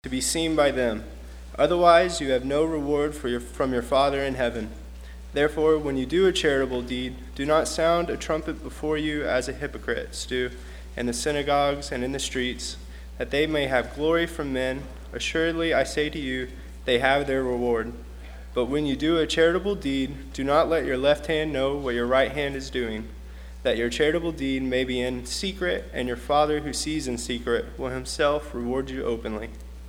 to be seen by them. Otherwise, you have no reward from your Father in heaven. Therefore, when you do a charitable deed, do not sound a trumpet before you as the hypocrites do in the synagogues and in the streets, that they may have glory from men. Assuredly, I say to you, they have their reward. But when you do a charitable deed, do not let your left hand know what your right hand is doing, that your charitable deed may be in secret, and your Father who sees in secret will himself reward you openly.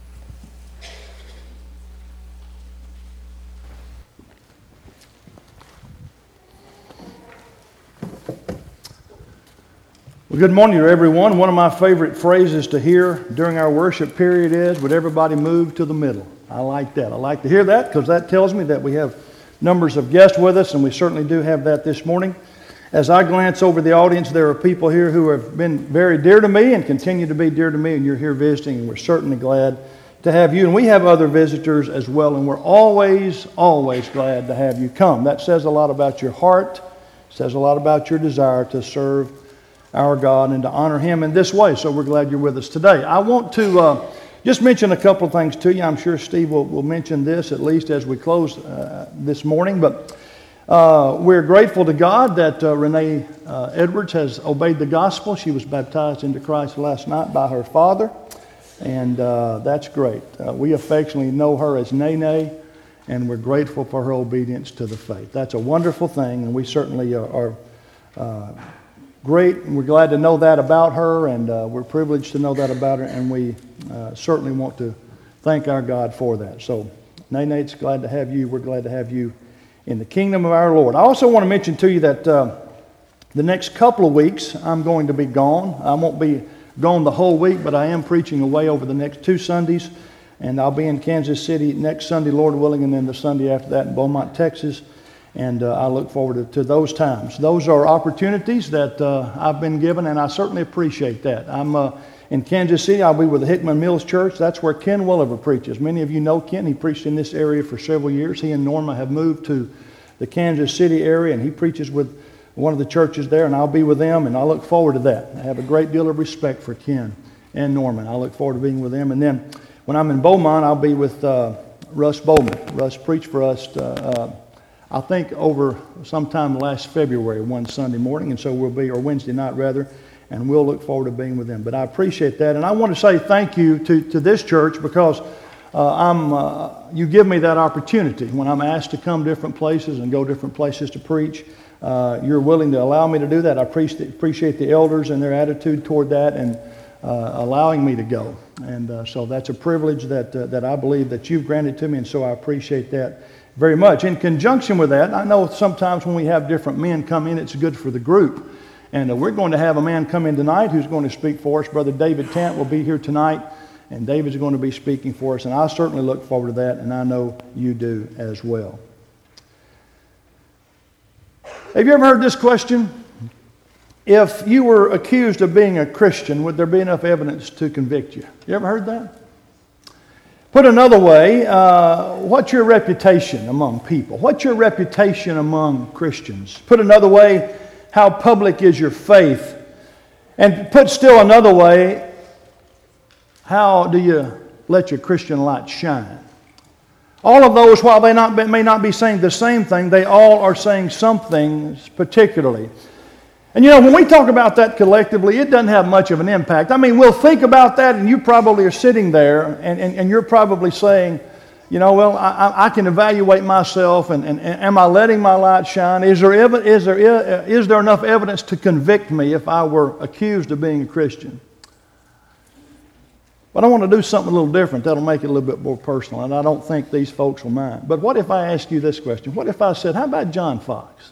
Well, good morning to everyone. One of my favorite phrases to hear during our worship period is, would everybody move to the middle? I like that. I like to hear that because that tells me that we have numbers of guests with us, and we certainly do have that this morning. As I glance over the audience, there are people here who have been very dear to me and continue to be dear to me, and you're here visiting, and we're certainly glad to have you. And we have other visitors as well, and we're always glad to have you come. That says a lot about your heart, says a lot about your desire to serve our God and to honor Him in this way. So we're glad you're with us today. I want to just mention a couple of things to you. I'm sure Steve will mention this at least as we close this morning. But we're grateful to God that Renee Edwards has obeyed the gospel. She was baptized into Christ last night by her father. And that's great. We affectionately know her as Nene, and we're grateful for her obedience to the faith. That's a wonderful thing, and we certainly are great, and we're glad to know that about her, and we're privileged to know that about her, and we certainly want to thank our God for that. So, Nene, it's glad to have you. We're glad to have you in the kingdom of our Lord. I also want to mention to you that the next couple of weeks I'm going to be gone. I won't be gone the whole week, but I am preaching away over the next 2 Sundays, and I'll be in Kansas City next Sunday, Lord willing, and then the Sunday after that in Beaumont, Texas. And I look forward to those times. Those are opportunities that I've been given, and I certainly appreciate that. I'm in Kansas City. I'll be with the Hickman Mills Church. That's where Ken Williver preaches. Many of you know Ken. He preached in this area for several years. He and Norma have moved to the Kansas City area, and he preaches with one of the churches there, and I'll be with them, and I look forward to that. I have a great deal of respect for Ken and Norman. I look forward to being with them. And then when I'm in Beaumont, I'll be with Russ Bowman. Russ preached for us I think over sometime last February, one Sunday morning, and so we'll be, or Wednesday night rather, and we'll look forward to being with them. But I appreciate that, and I want to say thank you to this church because you give me that opportunity. When I'm asked to come different places and go different places to preach, you're willing to allow me to do that. I appreciate the elders and their attitude toward that and allowing me to go. And so that's a privilege that I believe that you've granted to me, and so I appreciate that very much. In conjunction with that, I know sometimes when we have different men come in, it's good for the group. And we're going to have a man come in tonight who's going to speak for us. Brother David Tant will be here tonight, and David's going to be speaking for us. And I certainly look forward to that, and I know you do as well. Have you ever heard this question? If you were accused of being a Christian, would there be enough evidence to convict you? You ever heard that? Put another way, what's your reputation among people? What's your reputation among Christians? Put another way, how public is your faith? And put still another way, how do you let your Christian light shine? All of those, while they may not be saying the same thing, they all are saying something particularly. And you know, when we talk about that collectively, it doesn't have much of an impact. I mean, we'll think about that, and you probably are sitting there, and you're probably saying, you know, well, I can evaluate myself, and am I letting my light shine? Is there enough evidence to convict me if I were accused of being a Christian? But I want to do something a little different. That'll make it a little bit more personal, and I don't think these folks will mind. But what if I ask you this question? What if I said, how about John Fox?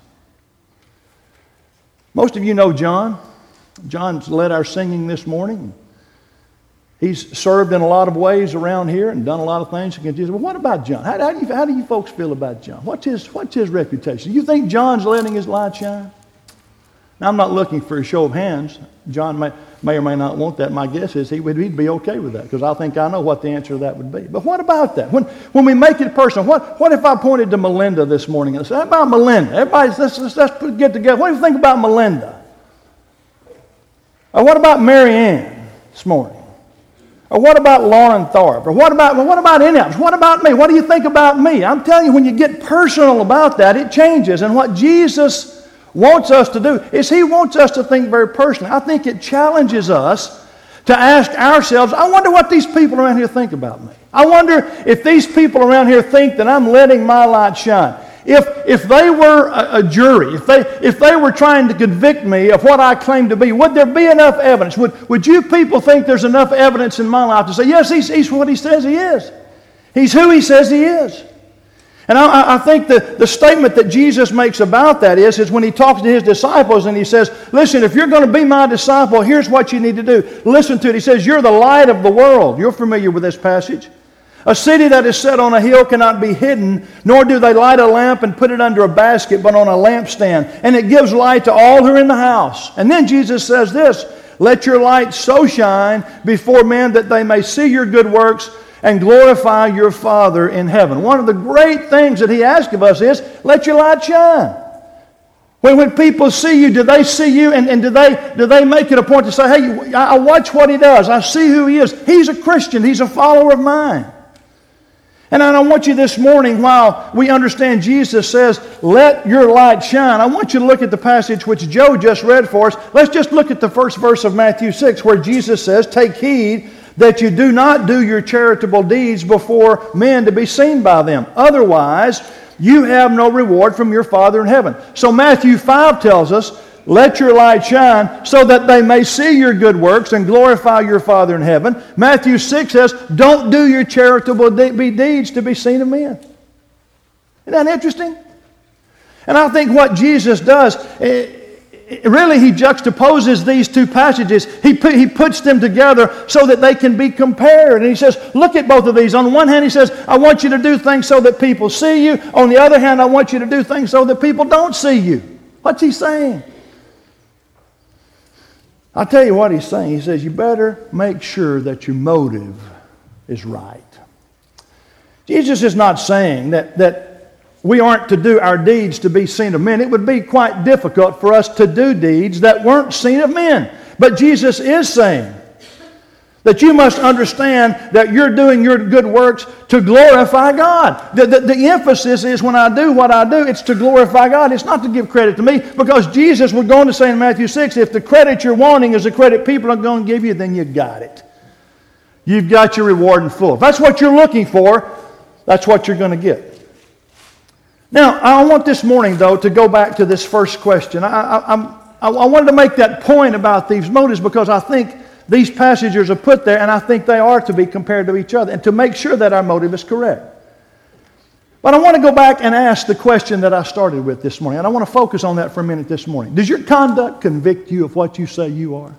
Most of you know John. John's led our singing this morning. He's served in a lot of ways around here and done a lot of things. Well, what about John? How do you folks feel about John? What's his reputation? You think John's letting his light shine? Now, I'm not looking for a show of hands. John may or may not want that. My guess is he'd be okay with that because I think I know what the answer to that would be. But what about that? When we make it personal, what if I pointed to Melinda this morning and said, how about Melinda? Everybody, let's get together. What do you think about Melinda? Or what about Mary Ann this morning? Or what about Lauren Thorpe? Or what about Ineps? What about me? What do you think about me? I'm telling you, when you get personal about that, it changes. And what Jesus wants us to do is He wants us to think very personally. I think it challenges us to ask ourselves, I wonder what these people around here think about me. I wonder if these people around here think that I'm letting my light shine. If they were a jury, if they were trying to convict me of what I claim to be, would there be enough evidence? Would you people think there's enough evidence in my life to say, yes, he's what he says he is. He's who he says he is. And I think the statement that Jesus makes about that is when he talks to his disciples and he says, listen, if you're going to be my disciple, here's what you need to do. Listen to it. He says, you're the light of the world. You're familiar with this passage. A city that is set on a hill cannot be hidden, nor do they light a lamp and put it under a basket, but on a lampstand. And it gives light to all who are in the house. And then Jesus says this, let your light so shine before men that they may see your good works and glorify your Father in heaven. One of the great things that He asks of us is, let your light shine. When people see you, do they see you and do they make it a point to say, hey, I watch what he does. I see who he is. He's a Christian. He's a follower of mine. And I want you this morning, while we understand Jesus says, let your light shine, I want you to look at the passage which Joe just read for us. Let's just look at the first verse of Matthew 6, where Jesus says, take heed that you do not do your charitable deeds before men to be seen by them. Otherwise, you have no reward from your Father in heaven. So Matthew 5 tells us, let your light shine so that they may see your good works and glorify your Father in heaven. Matthew 6 says, don't do your charitable deeds to be seen of men. Isn't that interesting? And I think what Jesus does, really he juxtaposes these two passages. He puts them together so that they can be compared. And he says, look at both of these. On one hand, he says, I want you to do things so that people see you. On the other hand, I want you to do things so that people don't see you. What's he saying? I'll tell you what he's saying. He says, you better make sure that your motive is right. Jesus is not saying that we aren't to do our deeds to be seen of men. It would be quite difficult for us to do deeds that weren't seen of men. But Jesus is saying that you must understand that you're doing your good works to glorify God. The emphasis is when I do what I do, it's to glorify God. It's not to give credit to me, because Jesus was going to say in Matthew 6, if the credit you're wanting is the credit people are going to give you, then you got it. You've got your reward in full. If that's what you're looking for, that's what you're going to get. Now, I want this morning, though, to go back to this first question. I wanted to make that point about these motives because I think these passages are put there, and I think they are to be compared to each other and to make sure that our motive is correct. But I want to go back and ask the question that I started with this morning, and I want to focus on that for a minute this morning. Does your conduct convict you of what you say you are?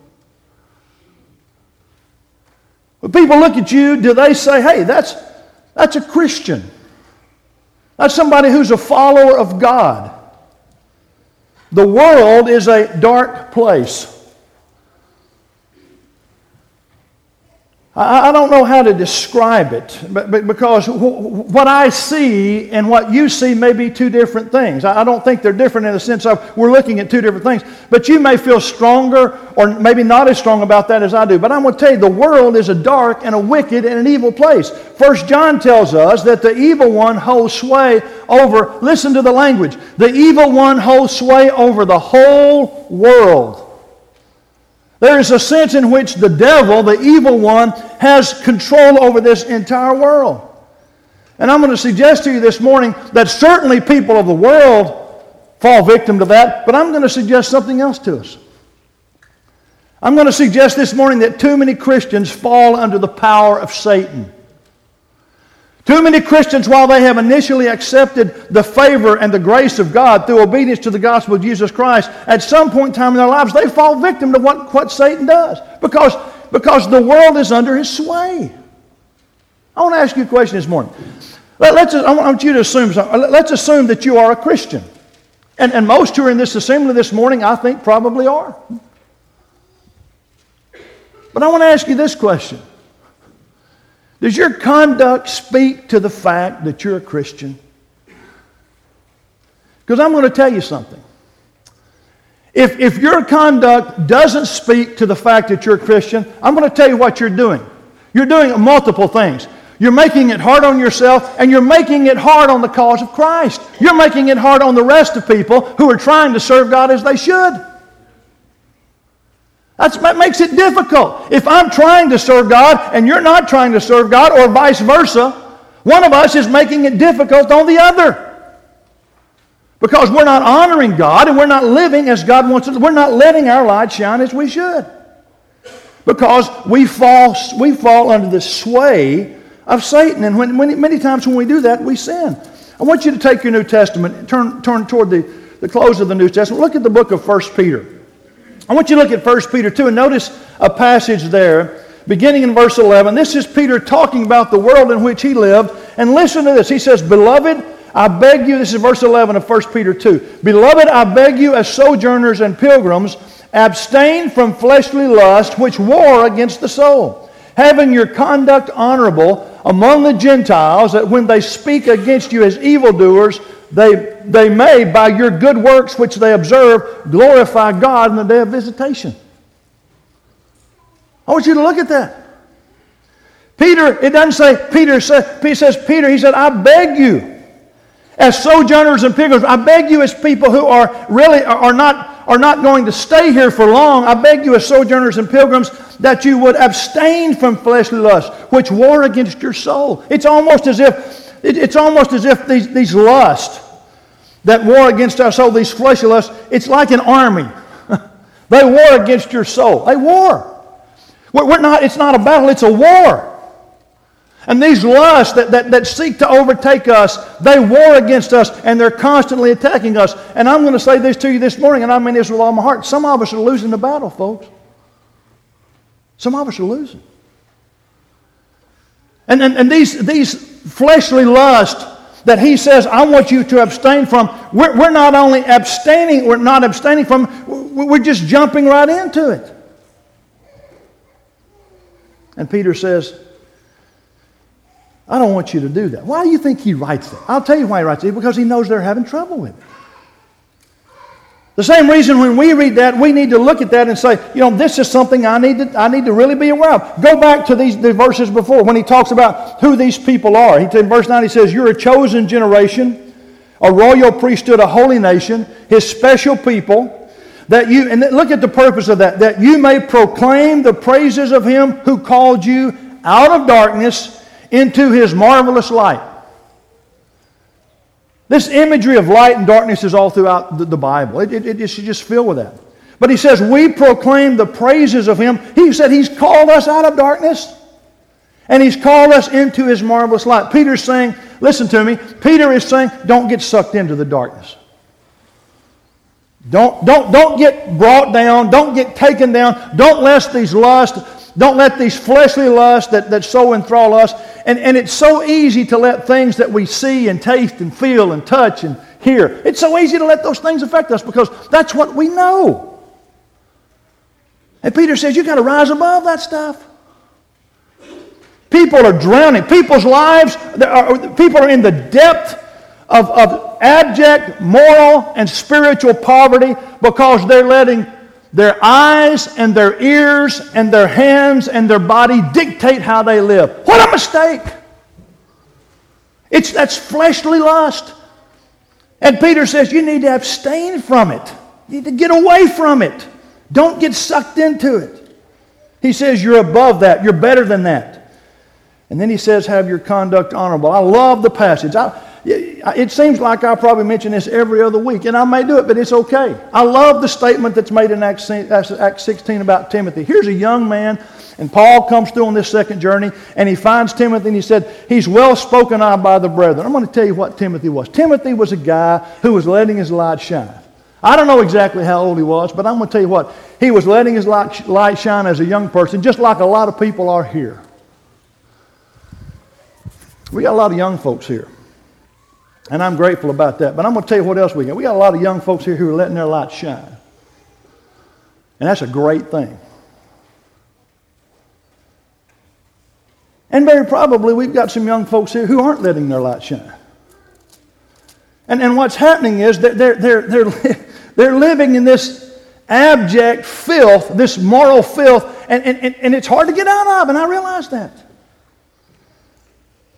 When people look at you, do they say, hey, that's a Christian. That's somebody who's a follower of God. The world is a dark place. I don't know how to describe it, but because what I see and what you see may be two different things. I don't think they're different in the sense of we're looking at two different things. But you may feel stronger or maybe not as strong about that as I do. But I'm going to tell you, the world is a dark and a wicked and an evil place. 1 John tells us that the evil one holds sway over, listen to the language, the evil one holds sway over the whole world. There is a sense in which the devil, the evil one, has control over this entire world. And I'm going to suggest to you this morning that certainly people of the world fall victim to that, but I'm going to suggest something else to us. I'm going to suggest this morning that too many Christians fall under the power of Satan. Too many Christians, while they have initially accepted the favor and the grace of God through obedience to the gospel of Jesus Christ, at some point in time in their lives, they fall victim to what Satan does because the world is under his sway. I want to ask you a question this morning. I want you to assume something. Let's assume that you are a Christian. And most who are in this assembly this morning, I think, probably are. But I want to ask you this question. Does your conduct speak to the fact that you're a Christian? Because I'm going to tell you something. If your conduct doesn't speak to the fact that you're a Christian, I'm going to tell you what you're doing. You're doing multiple things. You're making it hard on yourself, and you're making it hard on the cause of Christ. You're making it hard on the rest of people who are trying to serve God as they should. That makes it difficult. If I'm trying to serve God and you're not trying to serve God, or vice versa, one of us is making it difficult on the other. Because we're not honoring God and we're not living as God wants us. We're not letting our light shine as we should. Because we fall under the sway of Satan. And many times when we do that, we sin. I want you to take your New Testament and turn toward the close of the New Testament. Look at the book of 1 Peter. I want you to look at 1 Peter 2 and notice a passage there, beginning in verse 11. This is Peter talking about the world in which he lived. And listen to this. He says, Beloved, I beg you, this is verse 11 of 1 Peter 2. Beloved, I beg you as sojourners and pilgrims, abstain from fleshly lust which war against the soul, having your conduct honorable among the Gentiles, that when they speak against you as evildoers, they may, by your good works which they observe, glorify God in the day of visitation. I want you to look at that. Peter, it doesn't say, Peter says, he said, I beg you, as sojourners and pilgrims, I beg you as people who are not going to stay here for long, I beg you as sojourners and pilgrims that you would abstain from fleshly lust, which war against your soul. It's almost as if these lusts that war against our soul, these fleshly lusts, it's like an army. They war against your soul. They war. It's not a battle, it's a war. And these lusts that seek to overtake us, they war against us, and they're constantly attacking us. And I'm going to say this to you this morning, and I mean this with all my heart. Some of us are losing the battle, folks. Some of us are losing. And these fleshly lusts that he says, I want you to abstain from, we're not only abstaining, we're not abstaining from, we're just jumping right into it. And Peter says, I don't want you to do that. Why do you think he writes that? I'll tell you why he writes it. Because he knows they're having trouble with it. The same reason when we read that, we need to look at that and say, this is something I need to really be aware of. Go back to the verses before when he talks about who these people are. In verse 9 he says, you're a chosen generation, a royal priesthood, a holy nation, his special people, and look at the purpose of that you may proclaim the praises of him who called you out of darkness into his marvelous light. This imagery of light and darkness is all throughout the Bible. It should just fill with that. But he says, we proclaim the praises of him. He said he's called us out of darkness. And he's called us into his marvelous light. Peter's saying, listen to me, Peter is saying, don't get sucked into the darkness. Don't get brought down. Don't get taken down. Don't let these fleshly lusts that so enthrall us. And it's so easy to let things that we see and taste and feel and touch and hear. It's so easy to let those things affect us because that's what we know. And Peter says, you've got to rise above that stuff. People are drowning. People's lives, people are in the depth of abject moral and spiritual poverty because they're letting their eyes and their ears and their hands and their body dictate how they live. What a mistake! That's fleshly lust. And Peter says you need to abstain from it. You need to get away from it. Don't get sucked into it. He says you're above that. You're better than that. And then he says have your conduct honorable. I love the passage. It seems like I probably mention this every other week, and I may do it, but it's okay. I love the statement that's made in Acts 16 about Timothy. Here's a young man, and Paul comes through on this second journey, and he finds Timothy, and he said, he's well spoken of by the brethren. I'm going to tell you what Timothy was. Timothy was a guy who was letting his light shine. I don't know exactly how old he was, but I'm going to tell you what. He was letting his light shine as a young person, just like a lot of people are here. We got a lot of young folks here. And I'm grateful about that. But I'm going to tell you what else we got. We got a lot of young folks here who are letting their light shine. And that's a great thing. And very probably we've got some young folks here who aren't letting their light shine. And what's happening is that they're living in this abject filth, this moral filth, and it's hard to get out of, and I realize that.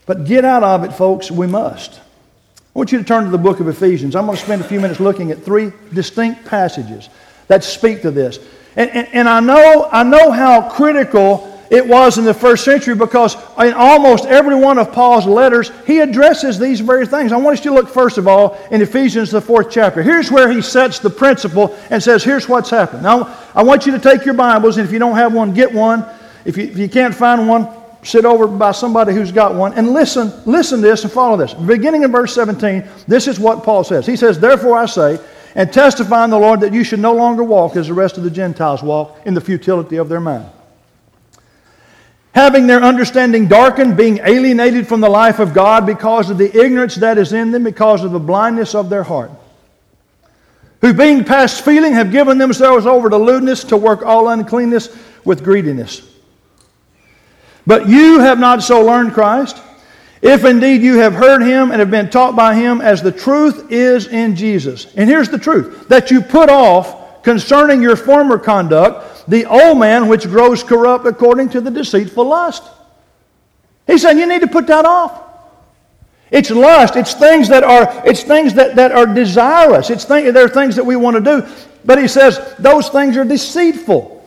But get out of it, folks, we must. I want you to turn to the book of Ephesians. I'm going to spend a few minutes looking at 3 distinct passages that speak to this. And I know how critical it was in the first century, because in almost every one of Paul's letters, he addresses these very things. I want us to look, first of all, in Ephesians, the 4th chapter. Here's where he sets the principle and says, here's what's happened. Now, I want you to take your Bibles, and if you don't have one, get one. If you can't find one, sit over by somebody who's got one, and listen to this and follow this. Beginning in verse 17, this is what Paul says. He says, "Therefore I say, and testify in the Lord, that you should no longer walk as the rest of the Gentiles walk, in the futility of their mind. Having their understanding darkened, being alienated from the life of God because of the ignorance that is in them, because of the blindness of their heart. Who being past feeling have given themselves over to lewdness, to work all uncleanness with greediness. But you have not so learned Christ, if indeed you have heard Him and have been taught by Him, as the truth is in Jesus." And here's the truth: that you put off concerning your former conduct the old man which grows corrupt according to the deceitful lust. He's saying you need to put that off. It's lust. It's things that are desirous. They're things that we want to do. But he says those things are deceitful.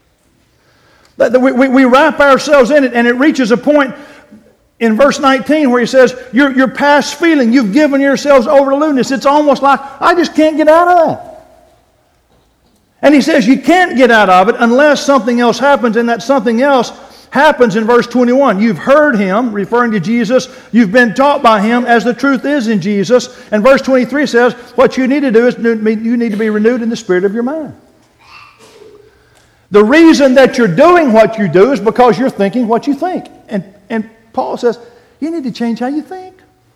We wrap ourselves in it, and it reaches a point in verse 19 where he says, you're past feeling. You've given yourselves over to lewdness. It's almost like, I just can't get out of that. And he says you can't get out of it unless something else happens, and that something else happens in verse 21. You've heard Him, referring to Jesus. You've been taught by Him, as the truth is in Jesus. And verse 23 says what you need to do is you need to be renewed in the spirit of your mind. The reason that you're doing what you do is because you're thinking what you think. And Paul says you need to change how you think.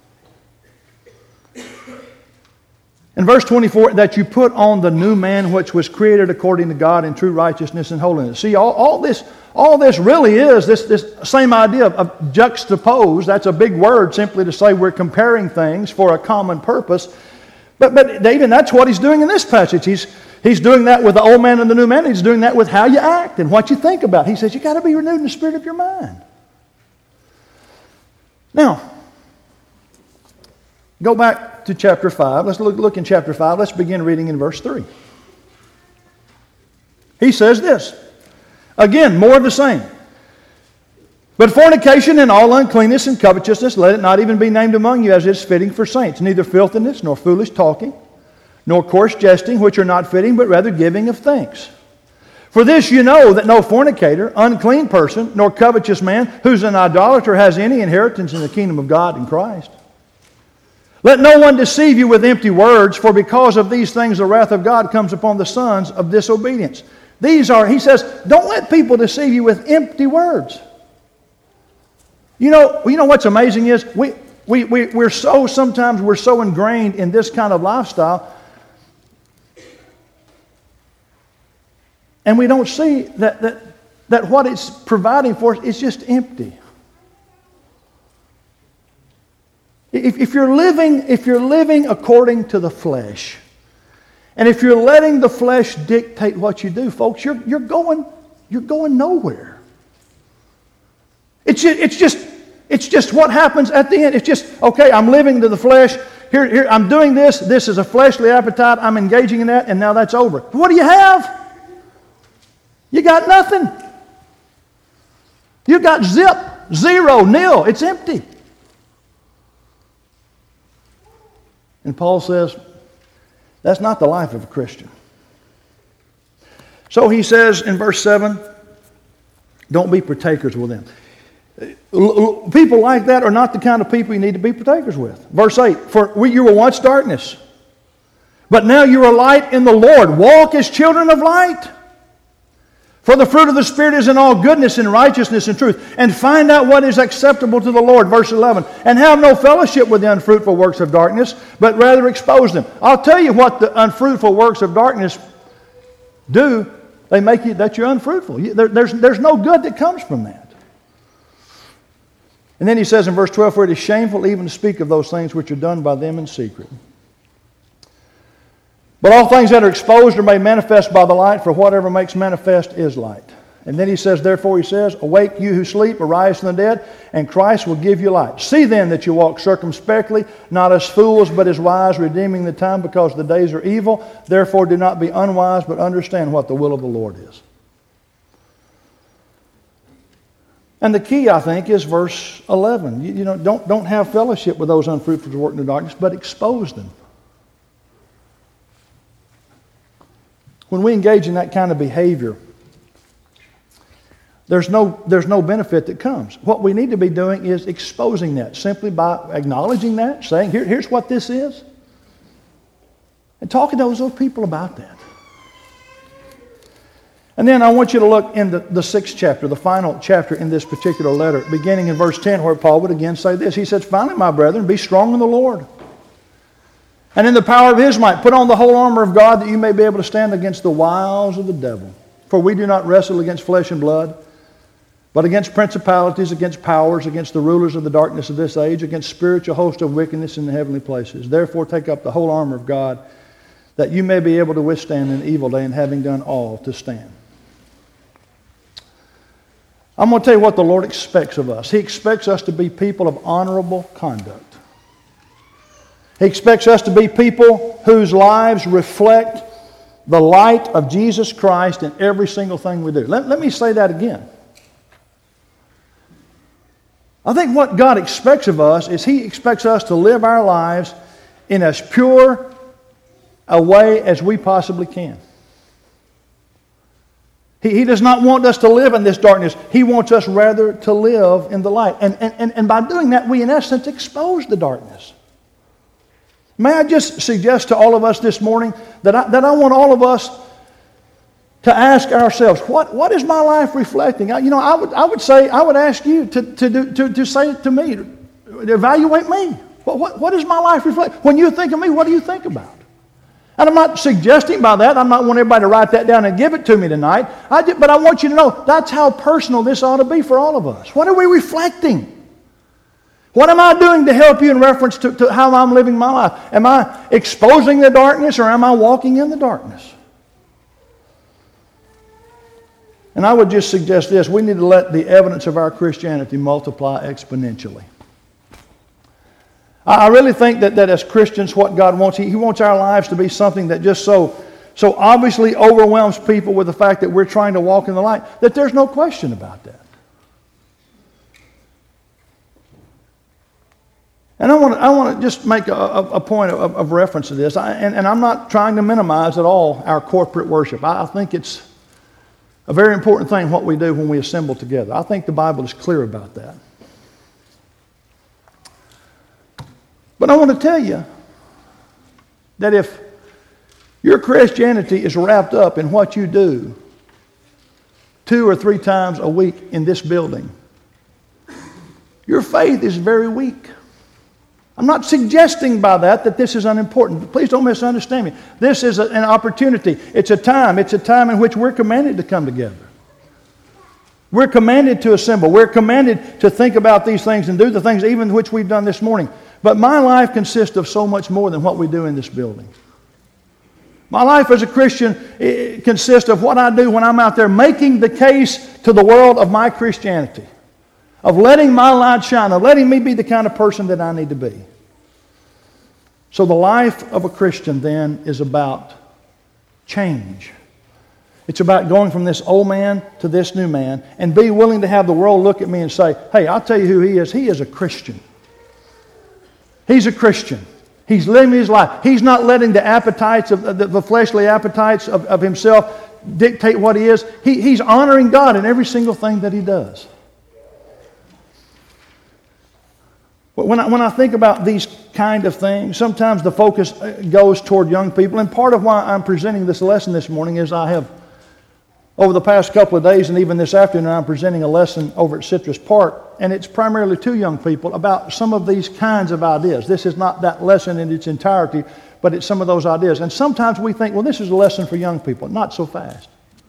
In verse 24, that you put on the new man which was created according to God in true righteousness and holiness. See, all this really is this same idea of juxtapose. That's a big word simply to say we're comparing things for a common purpose. But even that's what he's doing in this passage. He's doing that with the old man and the new man. He's doing that with how you act and what you think about. He says you got to be renewed in the spirit of your mind. Now, go back to chapter 5. Let's look in chapter 5. Let's begin reading in verse 3. He says this. Again, more of the same. "But fornication and all uncleanness and covetousness, let it not even be named among you as is fitting for saints. Neither filthiness, nor foolish talking, nor coarse jesting, which are not fitting, but rather giving of thanks. For this you know, that no fornicator, unclean person, nor covetous man, who's an idolater, has any inheritance in the kingdom of God in Christ. Let no one deceive you with empty words, for because of these things the wrath of God comes upon the sons of disobedience." He says, don't let people deceive you with empty words. You know what's amazing is we're so ingrained in this kind of lifestyle, and we don't see that what it's providing for us is just empty. If you're living according to the flesh, and if you're letting the flesh dictate what you do, folks, you're going nowhere. It's just what happens at the end. It's just, okay, I'm living to the flesh. Here I'm doing this. This is a fleshly appetite. I'm engaging in that, and now that's over. What do you have? You got nothing. You got zero, nil. It's empty. And Paul says, that's not the life of a Christian. So he says in verse 7, don't be partakers with them. People like that are not the kind of people you need to be partakers with. Verse 8, for you were once darkness, but now you are light in the Lord. Walk as children of light. For the fruit of the Spirit is in all goodness and righteousness and truth. And find out what is acceptable to the Lord. Verse 11. And have no fellowship with the unfruitful works of darkness, but rather expose them. I'll tell you what the unfruitful works of darkness do. They make you that you're unfruitful. There's no good that comes from that. And then he says in verse 12, for it is shameful even to speak of those things which are done by them in secret. But all things that are exposed are made manifest by the light, for whatever makes manifest is light. And then he says, therefore he says, awake you who sleep, arise from the dead, and Christ will give you light. See then that you walk circumspectly, not as fools, but as wise, redeeming the time, because the days are evil. Therefore do not be unwise, but understand what the will of the Lord is. And the key, I think, is verse 11. Don't have fellowship with those unfruitful to work in the darkness, but expose them. When we engage in that kind of behavior, there's no benefit that comes. What we need to be doing is exposing that, simply by acknowledging that, saying, here's what this is, and talking to those people about that. And then I want you to look in the 6th chapter, the final chapter in this particular letter, beginning in verse 10, where Paul would again say this. He says, finally, my brethren, be strong in the Lord, and in the power of His might. Put on the whole armor of God, that you may be able to stand against the wiles of the devil. For we do not wrestle against flesh and blood, but against principalities, against powers, against the rulers of the darkness of this age, against spiritual hosts of wickedness in the heavenly places. Therefore take up the whole armor of God, that you may be able to withstand an evil day, and having done all, to stand. I'm going to tell you what the Lord expects of us. He expects us to be people of honorable conduct. He expects us to be people whose lives reflect the light of Jesus Christ in every single thing we do. Let me say that again. I think what God expects of us is He expects us to live our lives in as pure a way as we possibly can. He does not want us to live in this darkness. He wants us rather to live in the light. And by doing that, we in essence expose the darkness. May I just suggest to all of us this morning that I want all of us to ask ourselves, what is my life reflecting? I would ask you to say to me, evaluate me. What does my life reflect? When you think of me, what do you think about? And I'm not suggesting by that, I'm not wanting everybody to write that down and give it to me tonight. But I want you to know that's how personal this ought to be for all of us. What are we reflecting? What am I doing to help you in reference to how I'm living my life? Am I exposing the darkness, or am I walking in the darkness? And I would just suggest this: we need to let the evidence of our Christianity multiply exponentially. I really think that as Christians, what God wants, He wants our lives to be something that just so obviously overwhelms people with the fact that we're trying to walk in the light, that there's no question about that. And I want to just make a point of reference to this. And I'm not trying to minimize at all our corporate worship. I think it's a very important thing what we do when we assemble together. I think the Bible is clear about that. But I want to tell you that if your Christianity is wrapped up in what you do 2 or 3 times a week in this building, your faith is very weak. I'm not suggesting by that this is unimportant. Please don't misunderstand me. This is an opportunity. It's a time in which we're commanded to come together. We're commanded to assemble. We're commanded to think about these things and do the things even which we've done this morning. But my life consists of so much more than what we do in this building. My life as a Christian consists of what I do when I'm out there making the case to the world of my Christianity, of letting my light shine, of letting me be the kind of person that I need to be. So the life of a Christian then is about change. It's about going from this old man to this new man, and be willing to have the world look at me and say, hey, I'll tell you who he is. He is a Christian. He's a Christian. He's living his life. He's not letting the appetites of the fleshly appetites of himself dictate what he is. He's honoring God in every single thing that he does. When I think about these kind of things, sometimes the focus goes toward young people. And part of why I'm presenting this lesson this morning is I have, over the past couple of days and even this afternoon, I'm presenting a lesson over at Citrus Park. And it's primarily to young people about some of these kinds of ideas. This is not that lesson in its entirety, but it's some of those ideas. And sometimes we think, well, this is a lesson for young people. Not so fast.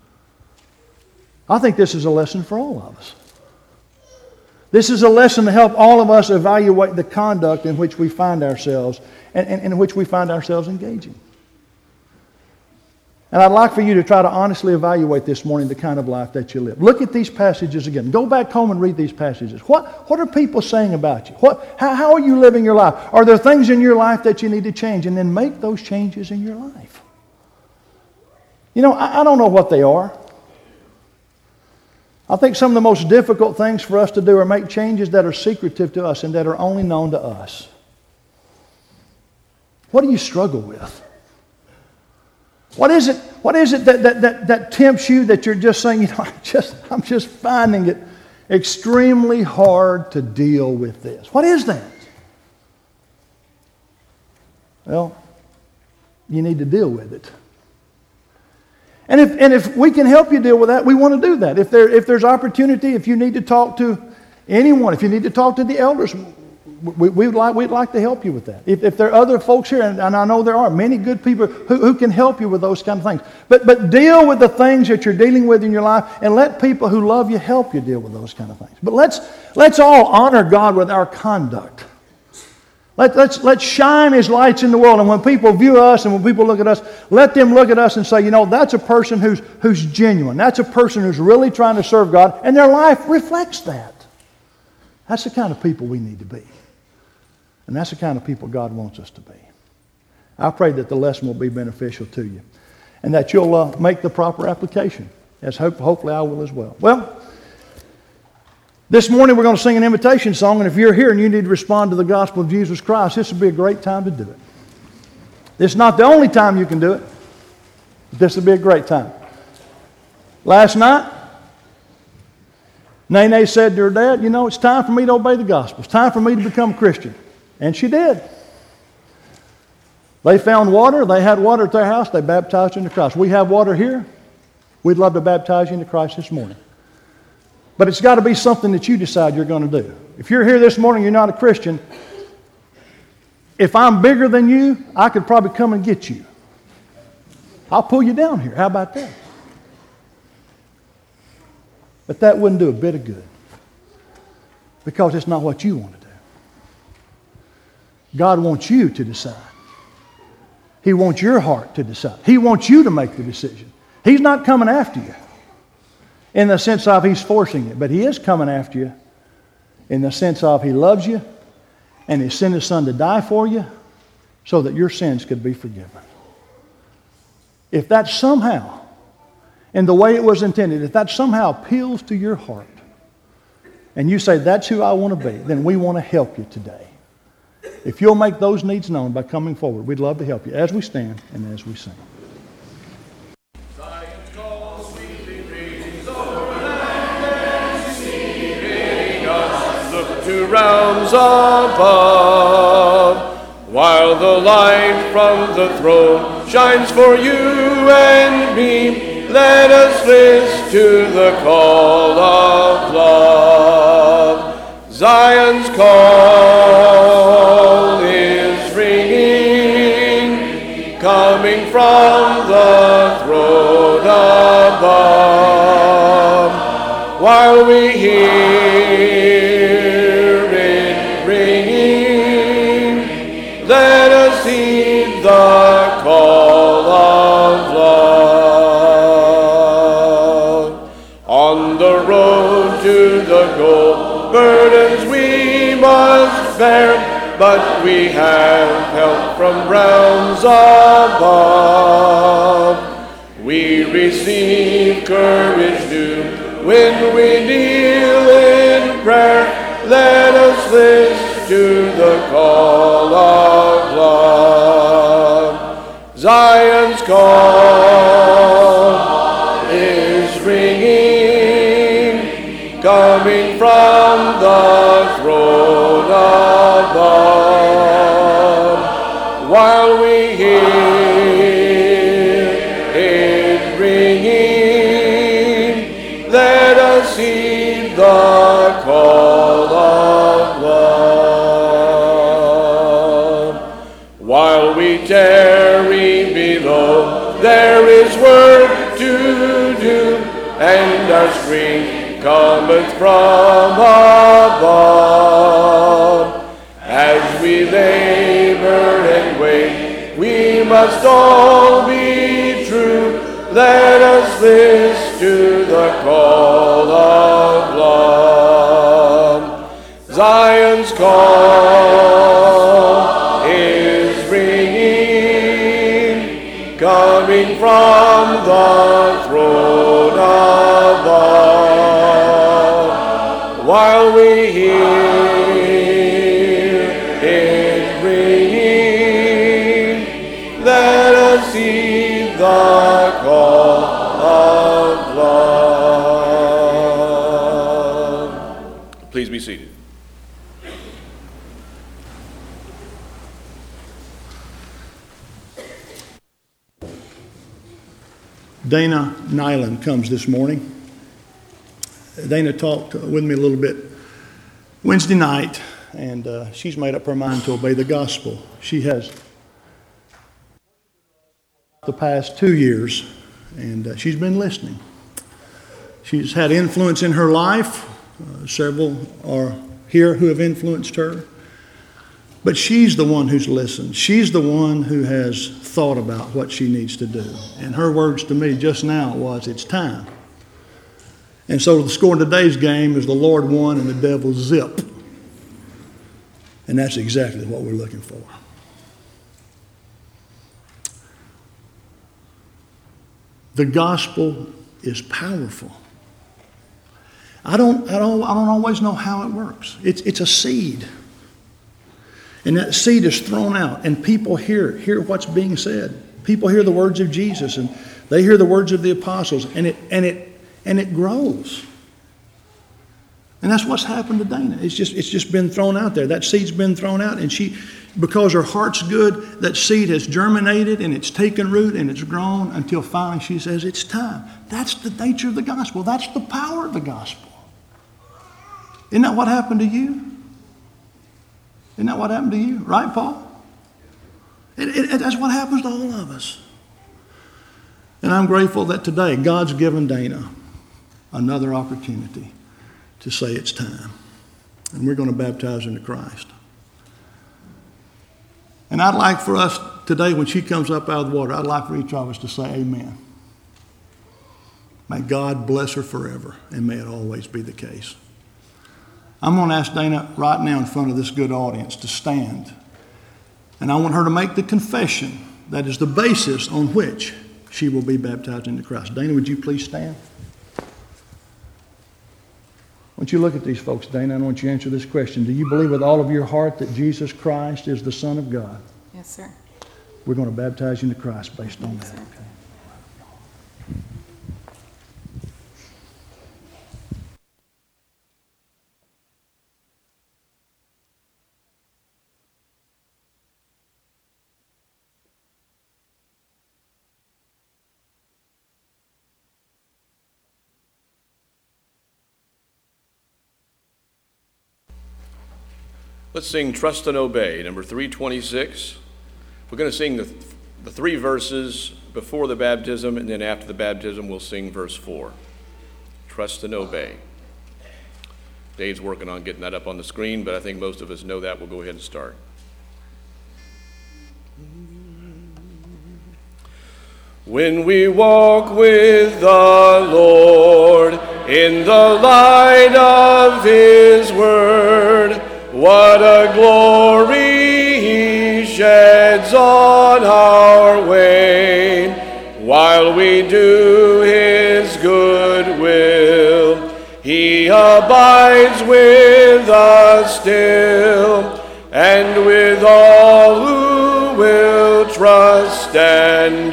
I think this is a lesson for all of us. This is a lesson to help all of us evaluate the conduct in which we find ourselves and in which we find ourselves engaging. And I'd like for you to try to honestly evaluate this morning the kind of life that you live. Look at these passages again. Go back home and read these passages. What are people saying about you? How are you living your life? Are there things in your life that you need to change? And then make those changes in your life. You know, I don't know what they are. I think some of the most difficult things for us to do are make changes that are secretive to us and that are only known to us. What do you struggle with? What is it that tempts you that you're just saying, you know, I'm just finding it extremely hard to deal with this? What is that? Well, you need to deal with it. And if we can help you deal with that, we want to do that. If there's opportunity, if you need to talk to anyone, if you need to talk to the elders, we'd like to help you with that. If there are other folks here, and I know there are many good people who can help you with those kind of things. But deal with the things that you're dealing with in your life, and let people who love you help you deal with those kind of things. But let's all honor God with our conduct. Let's shine His lights in the world. And when people view us and when people look at us, let them look at us and say, you know, that's a person who's genuine. That's a person who's really trying to serve God, and their life reflects that. That's the kind of people we need to be. And that's the kind of people God wants us to be. I pray that the lesson will be beneficial to you and that you'll make the proper application, as hopefully I will as well. Well, this morning we're going to sing an invitation song, and if you're here and you need to respond to the gospel of Jesus Christ, this would be a great time to do it. This is not the only time you can do it, but this would be a great time. Last night, Nene said to her dad, you know, it's time for me to obey the gospel. It's time for me to become a Christian. And she did. They found water. They had water at their house. They baptized into Christ. We have water here. We'd love to baptize you into Christ this morning. But it's got to be something that you decide you're going to do. If you're here this morning, you're not a Christian, if I'm bigger than you, I could probably come and get you. I'll pull you down here. How about that? But that wouldn't do a bit of good, because it's not what you want to do. God wants you to decide. He wants your heart to decide. He wants you to make the decision. He's not coming after you in the sense of He's forcing it, but He is coming after you in the sense of He loves you and He sent His Son to die for you so that your sins could be forgiven. If that somehow, in the way it was intended, if that somehow appeals to your heart and you say, that's who I want to be, then we want to help you today. If you'll make those needs known by coming forward, we'd love to help you as we stand and as we sing. Look to realms above, while the light from the throne shines for you and me. Let us listen to the call of love. Zion's call is ringing, coming from the throne above. While we hear it ringing, let us heed the call of love. On the road to the goal, burdens we must bear, but we have help from realms above. We receive courage new when we kneel in prayer. Let us listen to the call of love. Zion's call is ringing, coming from the throne above. While we hear it ringing, let us heed the call of love. While we tarry below, there is work to do, and our strength cometh from above. As we labor and wait, we must all be true. let us list to the call of love. Zion's call is ringing, coming from the throne above. While we hear it ringing, let us heed the call of love. Please be seated. Dana Nyland comes this morning. Dana talked with me a little bit Wednesday night, and she's made up her mind to obey the gospel. She has the past 2 years, and she's been listening. She's had influence in her life. Several are here who have influenced her. But she's the one who's listened. She's the one who has thought about what she needs to do. And her words to me just now was, it's time. And so the score in today's game is the Lord won and the devil zip. And that's exactly what we're looking for. The gospel is powerful. I don't always know how it works. It's a seed. And that seed is thrown out, and people hear what's being said. People hear the words of Jesus, and they hear the words of the apostles, and it grows. And that's what's happened to Dana. It's just been thrown out there. That seed's been thrown out, and she, because her heart's good, that seed has germinated and it's taken root and it's grown until finally she says, it's time. That's the nature of the gospel. That's the power of the gospel. Isn't that what happened to you? Isn't that what happened to you? Right, Paul? That's what happens to all of us. And I'm grateful that today God's given Dana another opportunity to say it's time. And we're going to baptize into Christ. And I'd like for us today, when she comes up out of the water, I'd like for each of us to say amen. May God bless her forever, and may it always be the case. I'm going to ask Dana right now in front of this good audience to stand. And I want her to make the confession that is the basis on which she will be baptized into Christ. Dana, would you please stand? I want you to look at these folks, Dana. I want you to answer this question. Do you believe with all of your heart that Jesus Christ is the Son of God? Yes, sir. We're going to baptize you into Christ based on that. Yes, sir. Okay? Let's sing Trust and Obey, number 326. We're going to sing the three verses before the baptism, and then after the baptism we'll sing verse 4. Trust and Obey. Dave's working on getting that up on the screen, but I think most of us know that. We'll go ahead and start. When we walk with the Lord in the light of His Word, what a glory He sheds on our way, while we do His good will. He abides with us still, and with all who will trust and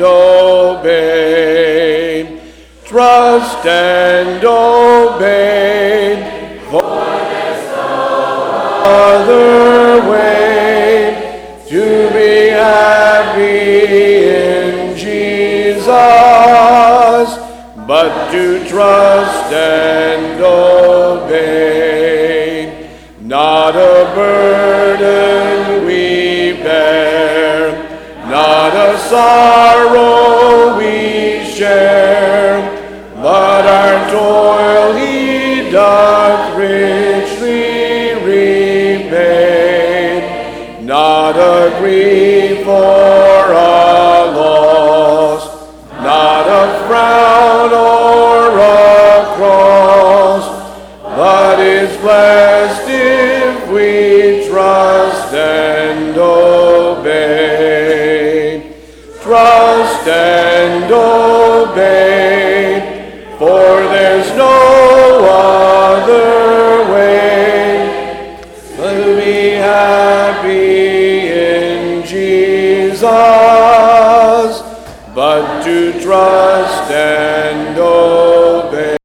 obey. Trust and obey, for there's no other way to be happy in Jesus, but to trust and obey. Not a burden we bear, not a sorrow we share, but our toil He doth richly repay. Not a grief or a loss, not a frown trust and obey, for there's no other way but to be happy in Jesus, but to trust and obey.